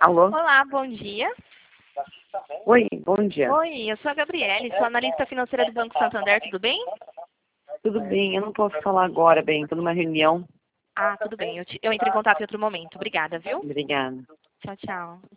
Alô? Olá, bom dia. Oi, bom dia. Oi, eu sou a Gabriele, sou analista financeira do Banco Santander, tudo bem? Tudo bem? Eu não posso falar agora, bem. Estou numa reunião. Ah, tudo bem, eu entro em contato em outro momento. Obrigada, viu? Obrigada. Tchau, tchau.